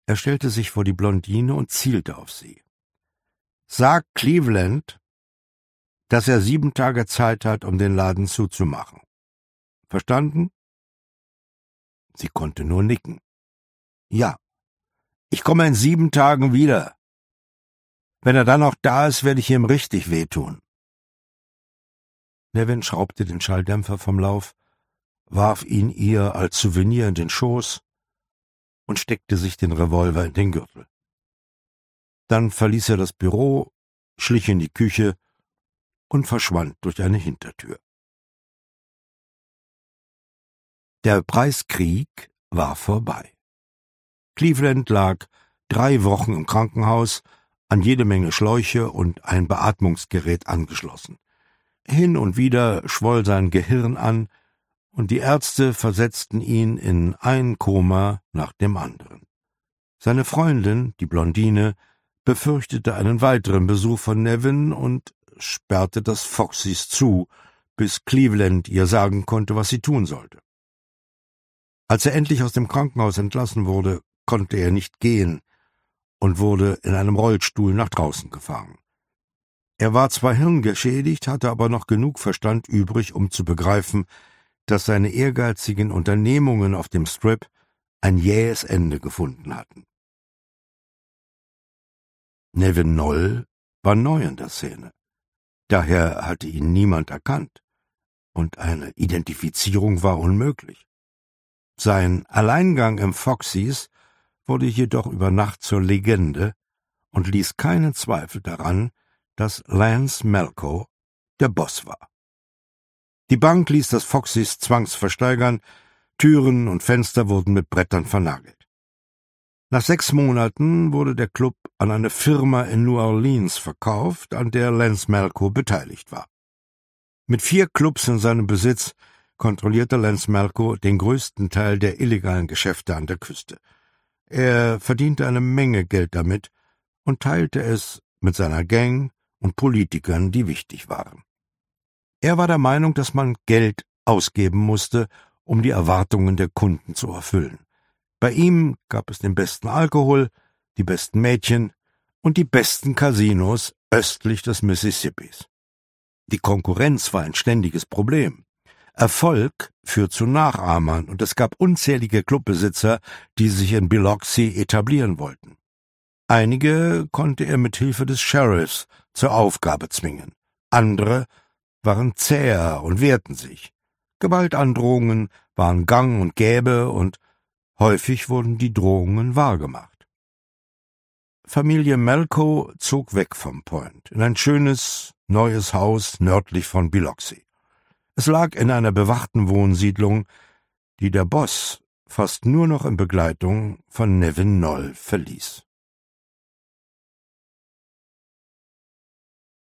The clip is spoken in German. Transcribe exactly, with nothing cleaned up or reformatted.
Er stellte sich vor die Blondine und zielte auf sie. »Sag Cleveland, dass er sieben Tage Zeit hat, um den Laden zuzumachen. Verstanden?« Sie konnte nur nicken. »Ja, ich komme in sieben Tagen wieder. Wenn er dann noch da ist, werde ich ihm richtig wehtun.« Nevin schraubte den Schalldämpfer vom Lauf, warf ihn ihr als Souvenir in den Schoß und steckte sich den Revolver in den Gürtel. Dann verließ er das Büro, schlich in die Küche und verschwand durch eine Hintertür. Der Preiskrieg war vorbei. Cleveland lag drei Wochen im Krankenhaus, an jede Menge Schläuche und ein Beatmungsgerät angeschlossen. Hin und wieder schwoll sein Gehirn an, und die Ärzte versetzten ihn in ein Koma nach dem anderen. Seine Freundin, die Blondine, befürchtete einen weiteren Besuch von Nevin und sperrte das Foxys zu, bis Cleveland ihr sagen konnte, was sie tun sollte. Als er endlich aus dem Krankenhaus entlassen wurde, konnte er nicht gehen und wurde in einem Rollstuhl nach draußen gefahren. Er war zwar hirngeschädigt, hatte aber noch genug Verstand übrig, um zu begreifen, dass seine ehrgeizigen Unternehmungen auf dem Strip ein jähes Ende gefunden hatten. Nevin Noll war neu in der Szene. Daher hatte ihn niemand erkannt, und eine Identifizierung war unmöglich. Sein Alleingang im Foxys wurde jedoch über Nacht zur Legende und ließ keinen Zweifel daran, dass Lance Malco der Boss war. Die Bank ließ das Foxys zwangsversteigern, Türen und Fenster wurden mit Brettern vernagelt. Nach sechs Monaten wurde der Club an eine Firma in New Orleans verkauft, an der Lance Malco beteiligt war. Mit vier Clubs in seinem Besitz kontrollierte Lance Malco den größten Teil der illegalen Geschäfte an der Küste. Er verdiente eine Menge Geld damit und teilte es mit seiner Gang und Politikern, die wichtig waren. Er war der Meinung, dass man Geld ausgeben musste, um die Erwartungen der Kunden zu erfüllen. Bei ihm gab es den besten Alkohol, die besten Mädchen und die besten Casinos östlich des Mississippis. Die Konkurrenz war ein ständiges Problem. Erfolg führt zu Nachahmern, und es gab unzählige Clubbesitzer, die sich in Biloxi etablieren wollten. Einige konnte er mit Hilfe des Sheriffs zur Aufgabe zwingen. Andere waren zäher und wehrten sich. Gewaltandrohungen waren gang und gäbe, und häufig wurden die Drohungen wahrgemacht. Familie Malco zog weg vom Point, in ein schönes, neues Haus nördlich von Biloxi. Es lag in einer bewachten Wohnsiedlung, die der Boss fast nur noch in Begleitung von Nevin Noll verließ.